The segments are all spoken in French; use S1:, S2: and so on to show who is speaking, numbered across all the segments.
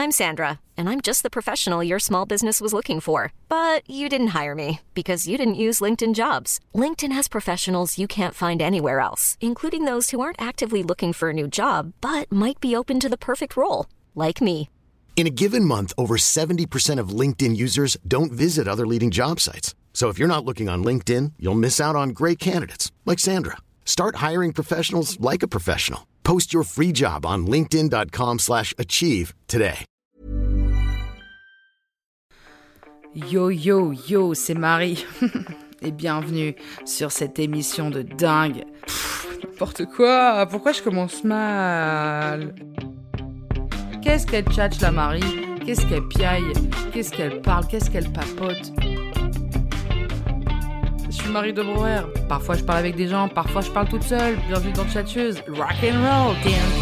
S1: I'm Sandra, and I'm just the professional your small business was looking for. But you didn't hire me because you didn't use LinkedIn Jobs. LinkedIn has professionals you can't find anywhere else, including those who aren't actively looking for a new job, but might be open to the perfect role, like me.
S2: In a given month, over 70% of LinkedIn users don't visit other leading job sites. So if you're not looking on LinkedIn, you'll miss out on great candidates like Sandra. Start hiring professionals like a professional. Post your free job on linkedin.com/achieve today.
S3: Yo yo yo, c'est Marie. Et bienvenue sur cette émission de dingue. N'importe quoi, pourquoi je commence mal? Qu'est-ce qu'elle tchatche la Marie? Qu'est-ce qu'elle piaille? Qu'est-ce qu'elle parle? Qu'est-ce qu'elle papote? Je suis Marie de Brouwer. Parfois je parle avec des gens, parfois je parle toute seule. Bienvenue dans Tchatcheuse. Rock and roll.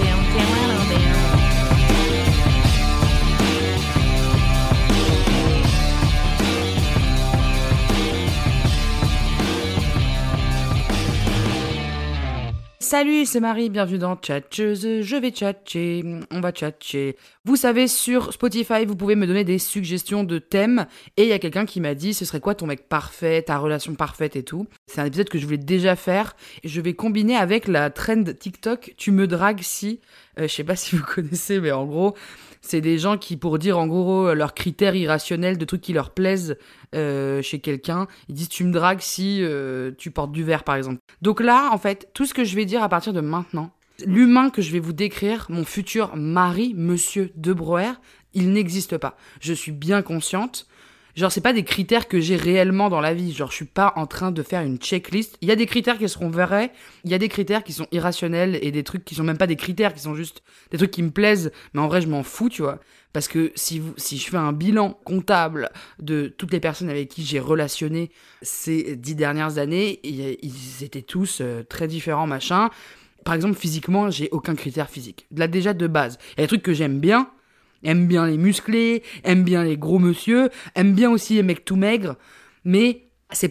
S3: Salut, c'est Marie, bienvenue dans Tchatcheuse, je vais tchatcher, on va tchatcher. Vous savez, sur Spotify, vous pouvez me donner des suggestions de thèmes, et il y a quelqu'un qui m'a dit, ce serait quoi ton mec parfait, ta relation parfaite et tout. C'est un épisode que je voulais déjà faire, et je vais combiner avec la trend TikTok, tu me dragues si, je sais pas si vous connaissez, mais en gros, c'est des gens qui, pour dire en gros leurs critères irrationnels de trucs qui leur plaisent chez quelqu'un, ils disent tu me dragues si tu portes du vert par exemple. Donc là, en fait, tout ce que je vais dire à partir de maintenant, l'humain que je vais vous décrire, mon futur mari, monsieur De Brouwer, il n'existe pas. Je suis bien consciente. Genre, c'est pas des critères que j'ai réellement dans la vie. Genre, je suis pas en train de faire une checklist. Il y a des critères qui seront vrais, il y a des critères qui sont irrationnels et des trucs qui sont même pas des critères, qui sont juste des trucs qui me plaisent. Mais en vrai, je m'en fous, tu vois. Parce que si je fais un bilan comptable de toutes les personnes avec qui j'ai relationné ces 10 dernières années, ils étaient tous très différents, machin. Par exemple, physiquement, j'ai aucun critère physique. Là, déjà, de base. Il y a des trucs que j'aime bien. Aime bien les musclés, aime bien les gros monsieur, aime bien aussi les mecs tout maigres, mais c'est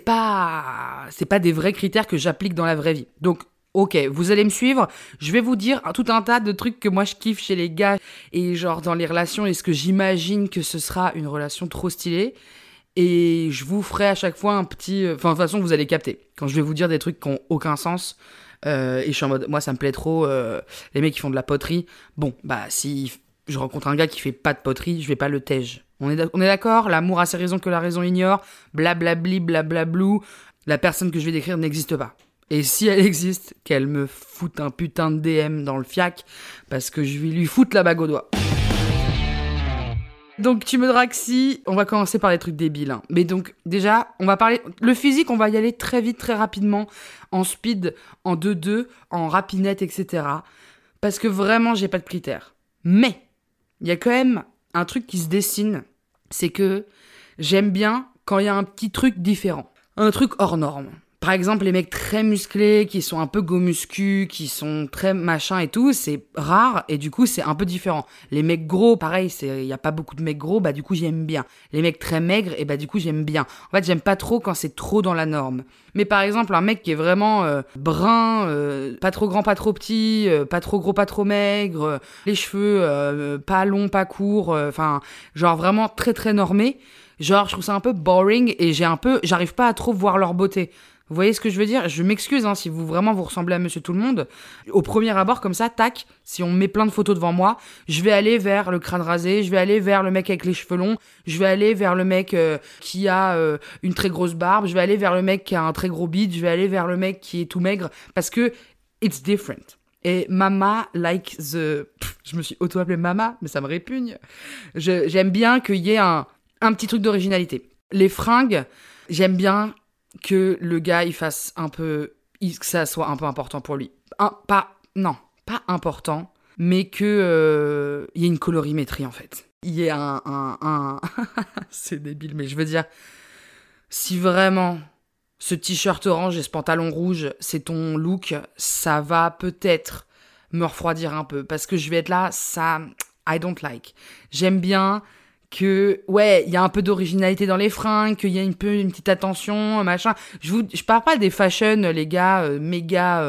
S3: pas des vrais critères que j'applique dans la vraie vie. Donc, ok, vous allez me suivre, je vais vous dire tout un tas de trucs que moi je kiffe chez les gars, et genre dans les relations, est-ce que j'imagine que ce sera une relation trop stylée, et je vous ferai à chaque fois un petit... Enfin, de toute façon, vous allez capter, quand je vais vous dire des trucs qui ont aucun sens, et je suis en mode, moi ça me plaît trop, les mecs qui font de la poterie, bon, bah si... Je rencontre un gars qui fait pas de poterie, je vais pas le tège. On est d'accord? L'amour a ses raisons que la raison ignore. Blablabli, blablablou. La personne que je vais décrire n'existe pas. Et si elle existe, qu'elle me foute un putain de DM dans le fiac, parce que je vais lui foutre la bague au doigt. Donc tu me dragues si, on va commencer par les trucs débiles. Hein. Mais donc déjà, on va parler... Le physique, on va y aller très vite, très rapidement, en speed, en 2-2, en rapinette, etc. Parce que vraiment, j'ai pas de critères. Mais... il y a quand même un truc qui se dessine, c'est que j'aime bien quand il y a un petit truc différent. Un truc hors norme. Par exemple, les mecs très musclés, qui sont un peu go muscu, qui sont très machin et tout, c'est rare et du coup, c'est un peu différent. Les mecs gros, pareil, il y a pas beaucoup de mecs gros, bah du coup, j'aime bien. Les mecs très maigres, et bah du coup, j'aime bien. En fait, j'aime pas trop quand c'est trop dans la norme. Mais par exemple, un mec qui est vraiment brun, pas trop grand, pas trop petit, pas trop gros, pas trop maigre, les cheveux pas longs, pas courts, enfin, genre vraiment très très normé. Genre, je trouve ça un peu boring et j'arrive pas à trop voir leur beauté. Vous voyez ce que je veux dire? Je m'excuse si vous ressemblez à Monsieur Tout-le-Monde. Au premier abord, comme ça, tac, si on met plein de photos devant moi, je vais aller vers le crâne rasé, je vais aller vers le mec avec les cheveux longs, je vais aller vers le mec qui a une très grosse barbe, je vais aller vers le mec qui a un très gros bide, je vais aller vers le mec qui est tout maigre, parce que it's different. Et Mama like the... je me suis auto-appelée Mama, mais ça me répugne. J'aime bien qu'il y ait un petit truc d'originalité. Les fringues, j'aime bien que le gars, il fasse un peu... que ça soit un peu important pour lui. Pas important, mais que y ait une colorimétrie, en fait. Il y ait un... c'est débile, mais je veux dire... Si vraiment ce t-shirt orange et ce pantalon rouge, c'est ton look, ça va peut-être me refroidir un peu. Parce que je vais être là, ça... I don't like. J'aime bien... que, ouais, il y a un peu d'originalité dans les fringues, qu'il y a une petite attention, machin. Je parle pas des fashion, les gars, méga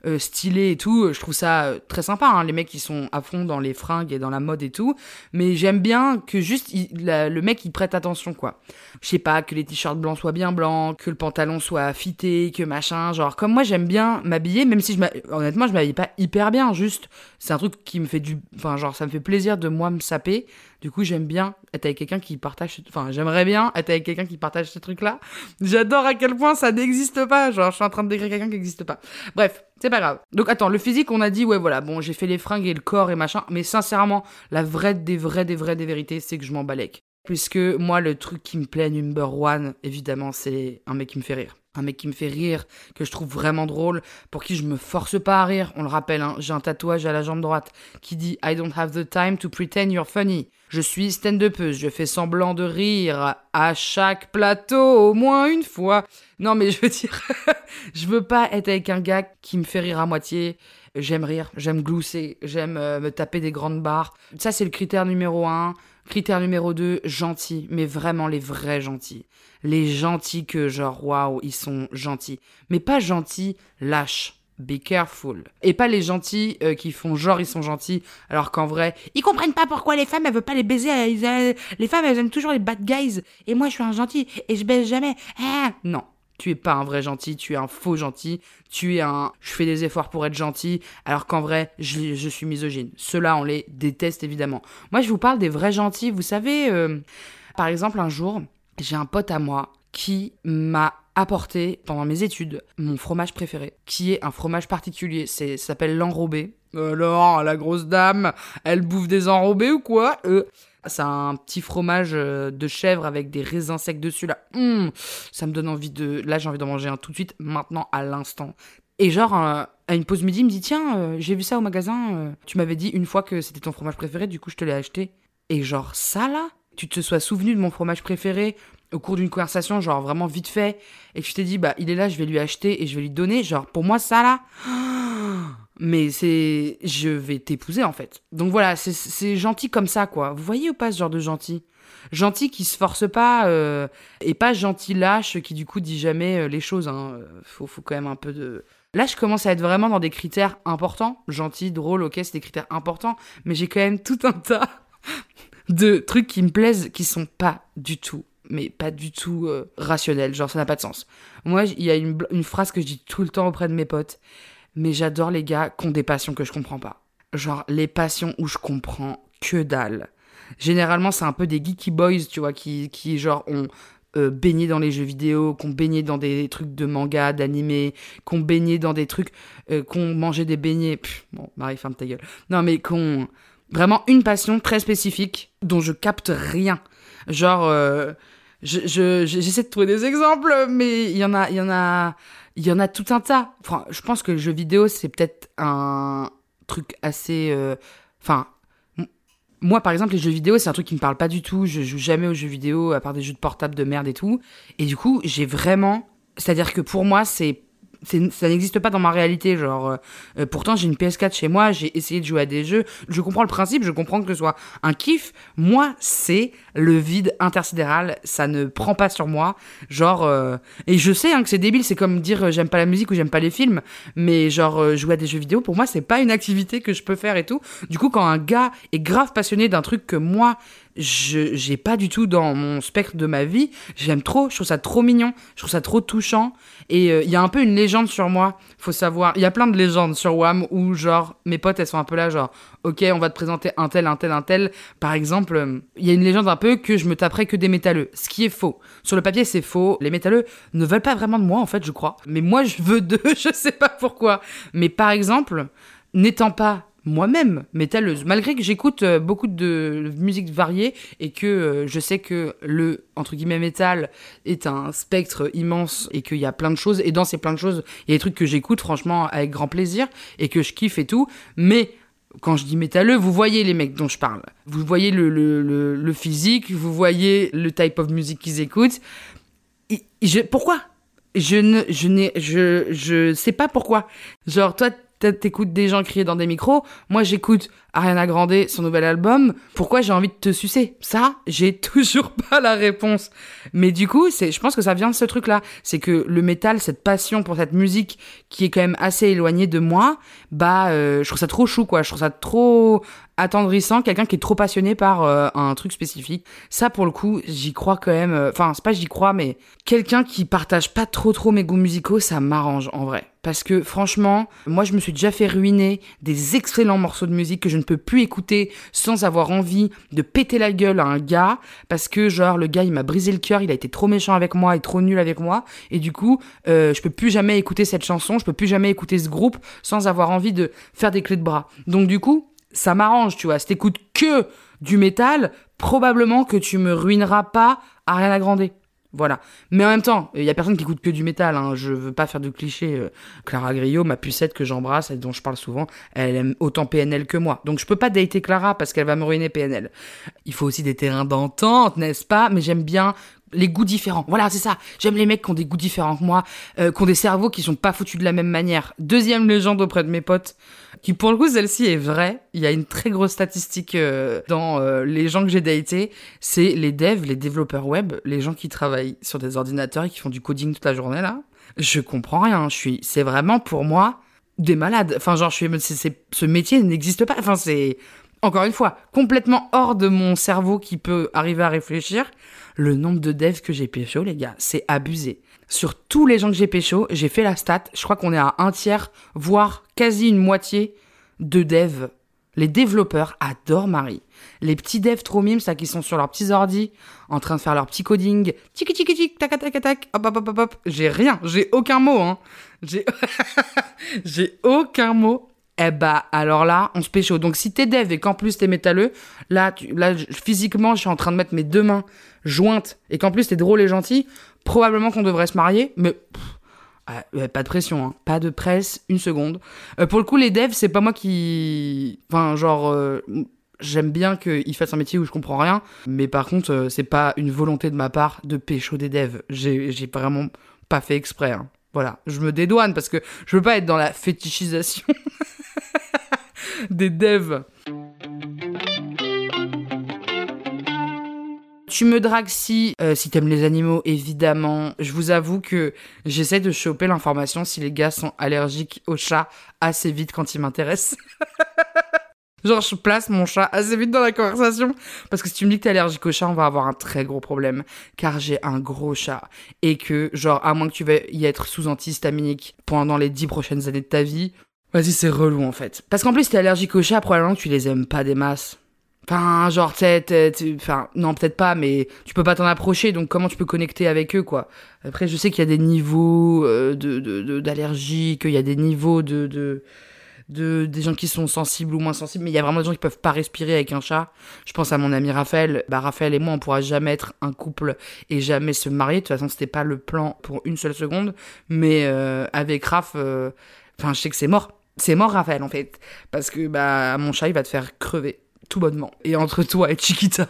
S3: stylé et tout, je trouve ça très sympa, hein, les mecs qui sont à fond dans les fringues et dans la mode et tout, mais j'aime bien que juste le mec il prête attention, quoi. Je sais pas, que les t-shirts blancs soient bien blancs, que le pantalon soit fité, que machin, genre comme moi j'aime bien m'habiller, même si honnêtement je m'habille pas hyper bien, juste c'est un truc qui me fait enfin genre ça me fait plaisir de moi me saper. Du coup, j'aime bien être avec quelqu'un qui partage... Enfin, j'aimerais bien être avec quelqu'un qui partage ce truc-là. J'adore à quel point ça n'existe pas. Genre, je suis en train de décrire quelqu'un qui n'existe pas. Bref, c'est pas grave. Donc, attends, le physique, on a dit, ouais, voilà, bon, j'ai fait les fringues et le corps et machin. Mais sincèrement, la vraie des vérités, c'est que je m'en balèque. Puisque moi, le truc qui me plaît number one, évidemment, c'est un mec qui me fait rire. Un mec qui me fait rire, que je trouve vraiment drôle, pour qui je me force pas à rire. On le rappelle, hein, j'ai un tatouage à la jambe droite qui dit « I don't have the time to pretend you're funny ». Je suis stand-upeuse, je fais semblant de rire à chaque plateau au moins une fois. Non mais je veux dire, je veux pas être avec un gars qui me fait rire à moitié. J'aime rire, j'aime glousser, j'aime me taper des grandes barres. Ça c'est le critère numéro 1. Critère numéro 2, gentil, mais vraiment les vrais gentils. Les gentils que genre, waouh, ils sont gentils. Mais pas gentils lâches. Be careful. Et pas les gentils qui font genre ils sont gentils, alors qu'en vrai, ils comprennent pas pourquoi les femmes, elles veulent pas les baiser. Les femmes, elles aiment toujours les bad guys. Et moi, je suis un gentil et je baise jamais. Ah non. Tu es pas un vrai gentil, tu es un faux gentil, tu es un « je fais des efforts pour être gentil », alors qu'en vrai, je suis misogyne. Ceux-là, on les déteste évidemment. Moi, je vous parle des vrais gentils. Vous savez, par exemple, un jour, j'ai un pote à moi qui m'a apporté, pendant mes études, mon fromage préféré, qui est un fromage particulier. Ça s'appelle l'enrobé. Alors, la grosse dame, elle bouffe des enrobés ou quoi C'est un petit fromage de chèvre avec des raisins secs dessus, là. Ça me donne envie de... Là, j'ai envie d'en manger un tout de suite, maintenant, à l'instant. Et genre, à une pause midi, il me dit « Tiens, j'ai vu ça au magasin. Tu m'avais dit une fois que c'était ton fromage préféré, du coup, je te l'ai acheté. » Et genre, ça, là, tu te sois souvenu de mon fromage préféré au cours d'une conversation, genre vraiment vite fait, et que tu t'es dit « Bah, il est là, je vais lui acheter et je vais lui donner. » Genre, pour moi, ça, là... Mais je vais t'épouser, en fait. Donc voilà, c'est gentil comme ça, quoi. Vous voyez ou pas ce genre de gentil ? Gentil qui se force pas, et pas gentil lâche qui, du coup, dit jamais les choses, hein. Faut quand même un peu de... Là, je commence à être vraiment dans des critères importants. Gentil, drôle, ok, c'est des critères importants. Mais j'ai quand même tout un tas de trucs qui me plaisent, qui sont pas du tout, mais pas du tout rationnels. Genre, ça n'a pas de sens. Moi, il y a une phrase que je dis tout le temps auprès de mes potes. Mais j'adore les gars qui ont des passions que je comprends pas. Genre, les passions où je comprends que dalle. Généralement, c'est un peu des geeky boys, tu vois, qui genre, ont baigné dans les jeux vidéo, qui ont baigné dans des trucs de manga, d'animé, qui ont baigné dans des trucs, qui ont mangé des beignets. Bon, Marie, ferme ta gueule. Non, mais qui ont vraiment une passion très spécifique dont je capte rien. Genre, j'essaie de trouver des exemples, mais il y en a tout un tas. Enfin, je pense que le jeu vidéo, c'est peut-être un truc assez... moi, par exemple, les jeux vidéo, c'est un truc qui me parle pas du tout. Je joue jamais aux jeux vidéo, à part des jeux de portable de merde et tout. Et du coup, j'ai vraiment... C'est-à-dire que pour moi, ça n'existe pas dans ma réalité, genre pourtant j'ai une PS4 chez moi, j'ai essayé de jouer à des jeux, je comprends le principe, je comprends que ce soit un kiff. Moi, c'est le vide intersidéral, ça ne prend pas sur moi, genre et je sais que c'est débile, c'est comme dire j'aime pas la musique ou j'aime pas les films, mais genre jouer à des jeux vidéo, pour moi c'est pas une activité que je peux faire et tout. Du coup, quand un gars est grave passionné d'un truc que moi j'ai pas du tout dans mon spectre de ma vie, j'aime trop, je trouve ça trop mignon, je trouve ça trop touchant. Et il y a un peu une légende sur moi, faut savoir, il y a plein de légendes sur WAM où genre mes potes elles sont un peu là genre ok, on va te présenter un tel. Par exemple, il y a une légende un peu que je me taperais que des métalleux, ce qui est faux. Sur le papier c'est faux, les métalleux ne veulent pas vraiment de moi en fait, je crois, mais moi je veux d'eux, je sais pas pourquoi. Mais par exemple, n'étant pas moi-même métalleuse, malgré que j'écoute beaucoup de musique variée et que je sais que le entre guillemets métal est un spectre immense et qu'il y a plein de choses, et dans ces plein de choses il y a des trucs que j'écoute franchement avec grand plaisir et que je kiffe et tout, mais quand je dis métalleux, vous voyez les mecs dont je parle, vous voyez le physique, vous voyez le type of music qu'ils écoutent. Pourquoi je sais pas pourquoi. Genre toi t'écoutes des gens crier dans des micros. Moi, j'écoute Ariana Grande, son nouvel album. Pourquoi j'ai envie de te sucer? Ça, j'ai toujours pas la réponse. Mais du coup, je pense que ça vient de ce truc-là. C'est que le métal, cette passion pour cette musique qui est quand même assez éloignée de moi, je trouve ça trop chou, quoi. Je trouve ça trop attendrissant, quelqu'un qui est trop passionné par un truc spécifique. Ça, pour le coup, j'y crois quand même. Enfin, c'est pas j'y crois, mais quelqu'un qui partage pas trop mes goûts musicaux, ça m'arrange, en vrai. Parce que franchement, moi je me suis déjà fait ruiner des excellents morceaux de musique que je ne peux plus écouter sans avoir envie de péter la gueule à un gars, parce que genre le gars il m'a brisé le cœur, il a été trop méchant avec moi et trop nul avec moi, et du coup je peux plus jamais écouter cette chanson, je peux plus jamais écouter ce groupe sans avoir envie de faire des clés de bras. Donc du coup, ça m'arrange, tu vois, si t'écoutes que du métal, probablement que tu me ruineras pas Ariana Grande. Voilà. Mais en même temps, il y a personne qui écoute que du métal, hein. Je veux pas faire de clichés. Clara Griot, ma pucette que j'embrasse et dont je parle souvent, elle aime autant PNL que moi. Donc je peux pas dater Clara parce qu'elle va me ruiner PNL. Il faut aussi des terrains d'entente, n'est-ce pas? Mais j'aime bien les goûts différents. Voilà, c'est ça. J'aime les mecs qui ont des goûts différents que moi, qui ont des cerveaux qui sont pas foutus de la même manière. Deuxième légende auprès de mes potes, qui pour le coup, celle-ci est vraie. Il y a une très grosse statistique dans les gens que j'ai datés. C'est les devs, les développeurs web, les gens qui travaillent sur des ordinateurs et qui font du coding toute la journée, là. Je comprends rien. C'est vraiment pour moi des malades. Enfin, genre, ce métier n'existe pas. Enfin, c'est, encore une fois, complètement hors de mon cerveau qui peut arriver à réfléchir. Le nombre de devs que j'ai pécho, les gars, c'est abusé. Sur tous les gens que j'ai pécho, j'ai fait la stat, je crois qu'on est à 1/3, voire quasi une moitié de devs. Les développeurs adorent Marie. Les petits devs trop mimes, ça, qui sont sur leurs petits ordis, en train de faire leur petit coding, tic tic tic, tac tac tac, hop hop hop hop. J'ai rien, j'ai aucun mot, hein. J'ai aucun mot. Eh bah, alors là, on se pécho. Donc, si t'es dev et qu'en plus t'es métalleux, physiquement, je suis en train de mettre mes deux mains jointes et qu'en plus t'es drôle et gentil, probablement qu'on devrait se marier, mais pas de pression, hein. Pas de presse, une seconde. Pour le coup, les devs, c'est pas moi qui... Enfin, genre... J'aime bien qu'ils fassent un métier où je comprends rien, mais par contre, c'est pas une volonté de ma part de pécho des devs. J'ai vraiment pas fait exprès, hein. Voilà, je me dédouane parce que je veux pas être dans la fétichisation des devs. Tu me dragues si t'aimes les animaux, évidemment. Je vous avoue que j'essaie de choper l'information si les gars sont allergiques aux chats assez vite quand ils m'intéressent. Genre, je place mon chat assez vite dans la conversation. Parce que si tu me dis que t'es allergique au chat, on va avoir un très gros problème. Car j'ai un gros chat. Et que, genre, à moins que tu veuilles y être sous antihistaminique pendant les 10 prochaines années de ta vie, vas-y, c'est relou, en fait. Parce qu'en plus, si t'es allergique au chat, probablement que tu les aimes pas des masses. Enfin, genre, enfin, non, peut-être pas, mais tu peux pas t'en approcher, donc comment tu peux connecter avec eux, quoi. Après, je sais qu'il y a des niveaux d'allergie, qu'il y a des niveaux des gens qui sont sensibles ou moins sensibles, mais il y a vraiment des gens qui peuvent pas respirer avec un chat. Je pense à mon ami Raphaël. Raphaël et moi, on pourra jamais être un couple et jamais se marier. De toute façon, c'était pas le plan pour une seule seconde. Mais avec Raph, je sais que c'est mort. C'est mort, Raphaël, en fait. Parce que mon chat, il va te faire crever, tout bonnement. Et entre toi et Chiquita,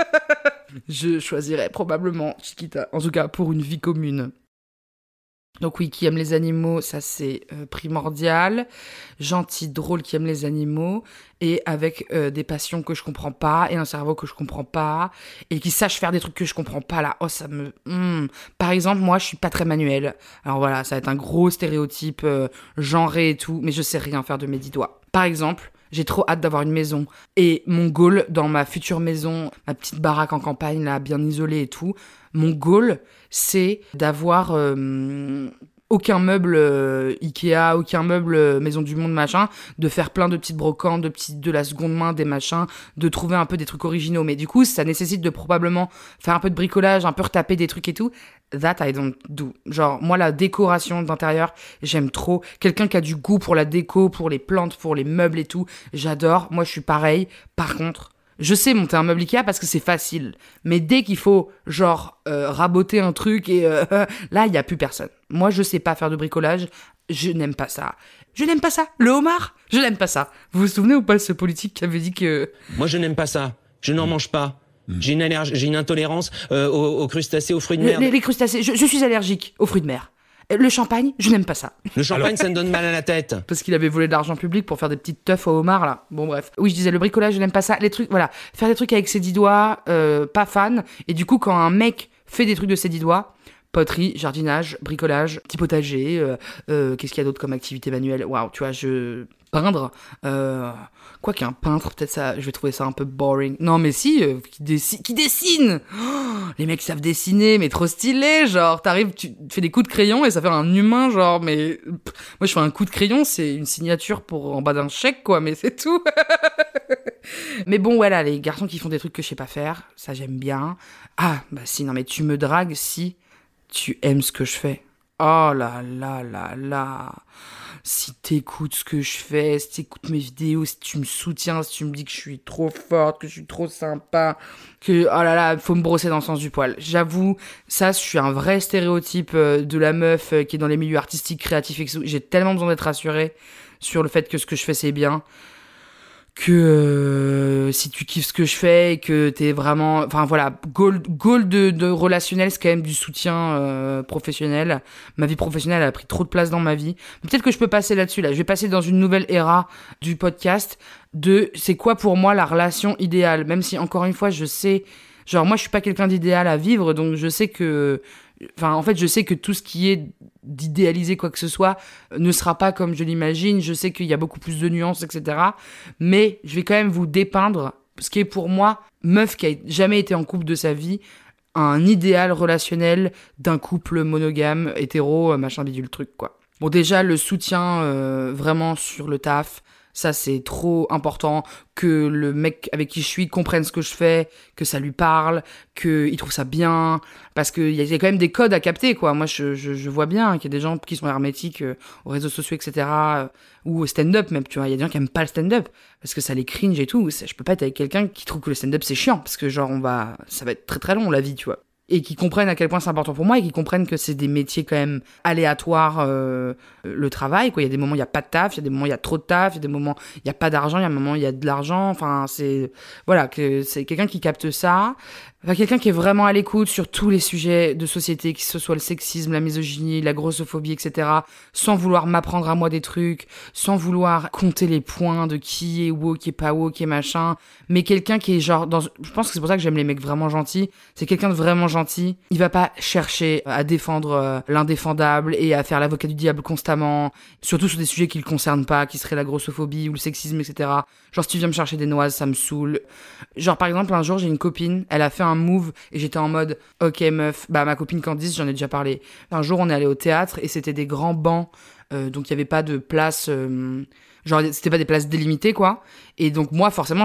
S3: je choisirais probablement Chiquita. En tout cas, pour une vie commune. Donc oui, qui aime les animaux, ça c'est primordial. Gentil, drôle, qui aime les animaux. Et avec des passions que je comprends pas, et un cerveau que je comprends pas, et qui sache faire des trucs que je comprends pas, là. Oh, ça me... Par exemple, moi, je suis pas très manuel. Alors voilà, ça va être un gros stéréotype genré et tout, mais je sais rien faire de mes 10 doigts. Par exemple... J'ai trop hâte d'avoir une maison. Et mon goal dans ma future maison, ma petite baraque en campagne, là, bien isolée et tout, mon goal, c'est d'avoir aucun meuble Ikea, aucun meuble Maison du Monde, machin, de faire plein de petites brocantes, de la seconde main, des machins, de trouver un peu des trucs originaux. Mais du coup, ça nécessite de probablement faire un peu de bricolage, un peu retaper des trucs et tout. That I don't do. Genre, moi, la décoration d'intérieur, j'aime trop. Quelqu'un qui a du goût pour la déco, pour les plantes, pour les meubles et tout, j'adore. Moi, je suis pareil. Par contre, je sais monter un meuble Ikea parce que c'est facile. Mais dès qu'il faut, genre, raboter un truc et là, il n'y a plus personne. Moi, je sais pas faire de bricolage. Je n'aime pas ça. Je n'aime pas ça. Le homard, je n'aime pas ça. Vous vous souvenez ou pas de ce politique qui avait dit que...
S4: Moi, je n'aime pas ça. Je n'en mange pas. J'ai une intolérance aux crustacés, aux fruits de mer.
S3: Les crustacés, je suis allergique aux fruits de mer. Le champagne, je n'aime pas ça.
S4: Le champagne, ça me donne mal à la tête.
S3: Parce qu'il avait volé de l'argent public pour faire des petites teufs au homard, là. Bon, bref. Oui, je disais, le bricolage, je n'aime pas ça. Les trucs, voilà. Faire des trucs avec ses 10 doigts, pas fan. Et du coup, quand un mec fait des trucs de ses 10 doigts, poterie, jardinage, bricolage, petit potager, qu'est-ce qu'il y a d'autre comme activité manuelle? Waouh, tu vois, peindre, quoi qu'un peintre, peut-être ça, je vais trouver ça un peu boring. Non, mais si, qui dessine les mecs savent dessiner, mais trop stylé, genre, t'arrives, tu fais des coups de crayon et ça fait un humain, genre, mais moi je fais un coup de crayon, c'est une signature pour en bas d'un chèque, quoi, mais c'est tout. Mais bon, voilà, les garçons qui font des trucs que je sais pas faire, ça j'aime bien. Ah, bah si, non mais tu me dragues si tu aimes ce que je fais. Oh là là là là. Si t'écoutes ce que je fais, si t'écoutes mes vidéos, si tu me soutiens, si tu me dis que je suis trop forte, que je suis trop sympa, que, oh là là, faut me brosser dans le sens du poil. J'avoue, ça, je suis un vrai stéréotype de la meuf qui est dans les milieux artistiques, créatifs, etc. J'ai tellement besoin d'être rassurée sur le fait que ce que je fais, c'est bien. Que si tu kiffes ce que je fais et que t'es vraiment... Enfin voilà, goal de relationnel, c'est quand même du soutien professionnel. Ma vie professionnelle a pris trop de place dans ma vie. Peut-être que je peux passer là-dessus, là. Je vais passer dans une nouvelle ère du podcast de c'est quoi pour moi la relation idéale. Même si, encore une fois, je sais... Genre, moi, je suis pas quelqu'un d'idéal à vivre, donc je sais que... Enfin, en fait, je sais que tout ce qui est d'idéaliser quoi que ce soit ne sera pas comme je l'imagine. Je sais qu'il y a beaucoup plus de nuances, etc. Mais je vais quand même vous dépeindre ce qui est pour moi, meuf qui a jamais été en couple de sa vie, un idéal relationnel d'un couple monogame, hétéro, machin bidule truc, quoi. Bon, déjà, le soutien vraiment sur le taf, ça, c'est trop important que le mec avec qui je suis comprenne ce que je fais, que ça lui parle, qu'il trouve ça bien, parce qu'il y a quand même des codes à capter, quoi. Moi, je vois bien qu'il y a des gens qui sont hermétiques aux réseaux sociaux, etc., ou au stand-up même, tu vois. Il y a des gens qui aiment pas le stand-up, parce que ça les cringe et tout. Je peux pas être avec quelqu'un qui trouve que le stand-up, c'est chiant, parce que genre, ça va être très très long, la vie, tu vois. Et qui comprennent à quel point c'est important pour moi et qui comprennent que c'est des métiers quand même aléatoires, le travail, quoi. Il y a des moments, il y a pas de taf, il y a des moments, il y a trop de taf, il y a des moments, il y a pas d'argent, il y a des moments, il y a de l'argent. Enfin, voilà, que c'est quelqu'un qui capte ça. Enfin, quelqu'un qui est vraiment à l'écoute sur tous les sujets de société, que ce soit le sexisme, la misogynie, la grossophobie, etc., sans vouloir m'apprendre à moi des trucs, sans vouloir compter les points de qui est woke, qui est pas woke, qui est machin, mais quelqu'un qui est genre je pense que c'est pour ça que j'aime les mecs vraiment gentils, c'est quelqu'un de vraiment gentil, il va pas chercher à défendre l'indéfendable et à faire l'avocat du diable constamment, surtout sur des sujets qui le concernent pas, qui seraient la grossophobie ou le sexisme, etc. Genre, si tu viens me chercher des noises, ça me saoule. Genre, par exemple, un jour, j'ai une copine, elle a fait un move et j'étais en mode, ok meuf, bah ma copine Candice, j'en ai déjà parlé. Un jour, on est allé au théâtre et c'était des grands bancs, donc il y avait pas de place, genre c'était pas des places délimitées, quoi. Et donc moi, forcément,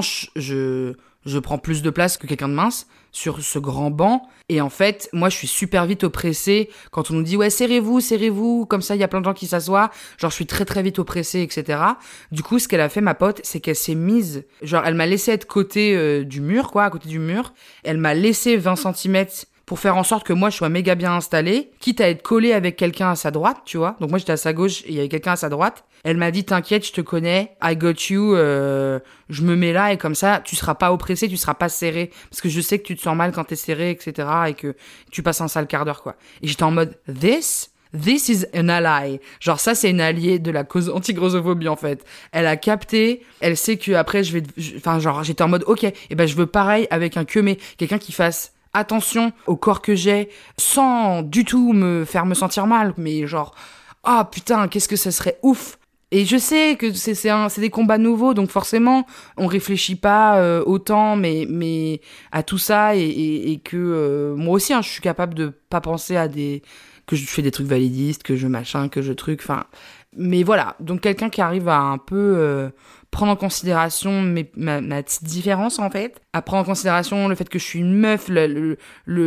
S3: je prends plus de place que quelqu'un de mince sur ce grand banc. Et en fait, moi, je suis super vite oppressée quand on nous dit « Ouais, serrez-vous, comme ça, il y a plein de gens qui s'assoient. » Genre, je suis très, très vite oppressée, etc. Du coup, ce qu'elle a fait, ma pote, c'est qu'elle s'est mise... Genre, elle m'a laissé être côté du mur, quoi, à côté du mur. Elle m'a laissé 20 centimètres pour faire en sorte que moi, je sois méga bien installée, quitte à être collée avec quelqu'un à sa droite, tu vois. Donc moi, j'étais à sa gauche et il y avait quelqu'un à sa droite. Elle m'a dit, t'inquiète, je te connais, I got you, je me mets là et comme ça, tu seras pas oppressé, tu seras pas serré. Parce que je sais que tu te sens mal quand t'es serré, etc. et que tu passes un sale quart d'heure, quoi. Et j'étais en mode, this is an ally. Genre ça, c'est une alliée de la cause anti-grossophobie, en fait. Elle a capté, elle sait que après, enfin, genre, j'étais en mode, ok, et ben je veux pareil avec un queumé, quelqu'un qui fasse attention au corps que j'ai, sans du tout me faire me sentir mal, mais genre, ah putain, qu'est-ce que ça serait ouf. Et je sais que c'est des combats nouveaux, donc forcément, on réfléchit pas autant, mais à tout ça, et que moi aussi, hein, je suis capable de pas penser à que je fais des trucs validistes, que je machin, que je truc, enfin... Mais voilà, donc quelqu'un qui arrive à un peu prendre en considération ma petite différence, en fait, à prendre en considération le fait que je suis une meuf, le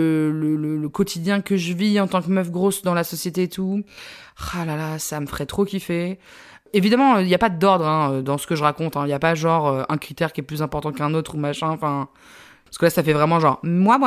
S3: quotidien que je vis en tant que meuf grosse dans la société et tout. Ah là là, ça me ferait trop kiffer. Évidemment, il n'y a pas d'ordre dans ce que je raconte, il n'y a pas genre un critère qui est plus important qu'un autre ou machin, enfin... Parce que là, ça fait vraiment genre, moi.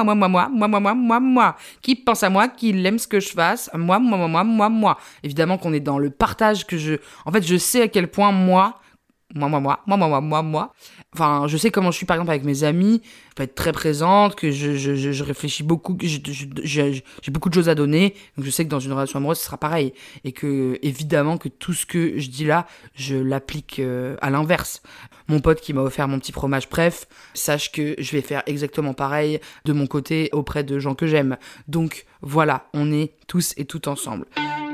S3: Qui pense à moi, qui aime ce que je fasse, moi. Évidemment qu'on est dans le partage en fait, je sais à quel point moi, Moi. Enfin, je sais comment je suis, par exemple, avec mes amis. Je peux être très présente, que je réfléchis beaucoup, que j'ai beaucoup de choses à donner. Donc, je sais que dans une relation amoureuse, ce sera pareil. Et que, évidemment, que tout ce que je dis là, je l'applique à l'inverse. Mon pote qui m'a offert mon petit fromage, bref, sache que je vais faire exactement pareil de mon côté auprès de gens que j'aime. Donc, voilà, on est tous et toutes ensemble.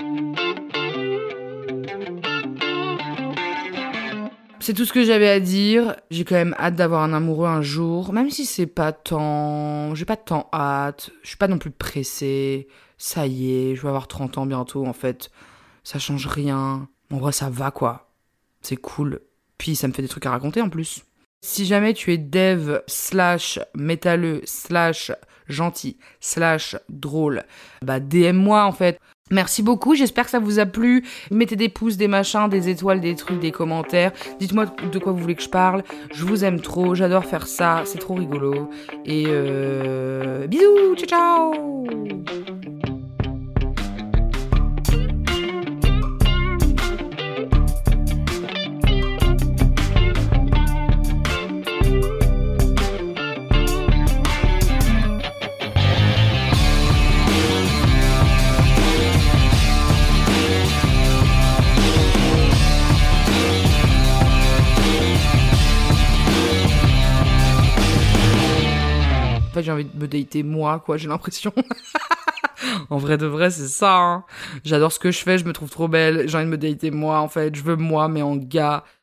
S3: C'est tout ce que j'avais à dire. J'ai quand même hâte d'avoir un amoureux un jour, même si c'est pas tant... J'ai pas tant hâte, je suis pas non plus pressée. Ça y est, je vais avoir 30 ans bientôt, en fait. Ça change rien. En vrai, ça va, quoi. C'est cool. Puis ça me fait des trucs à raconter, en plus. Si jamais tu es dev / métalleux / gentil / drôle, bah DM-moi, en fait. Merci beaucoup, j'espère que ça vous a plu. Mettez des pouces, des machins, des étoiles, des trucs, des commentaires. Dites-moi de quoi vous voulez que je parle. Je vous aime trop, j'adore faire ça, c'est trop rigolo. Et bisous, ciao ciao. En fait, j'ai envie de me dater moi, quoi, j'ai l'impression. En vrai de vrai, c'est ça, hein. J'adore ce que je fais, je me trouve trop belle, j'ai envie de me dater moi, en fait. Je veux moi, mais en gars.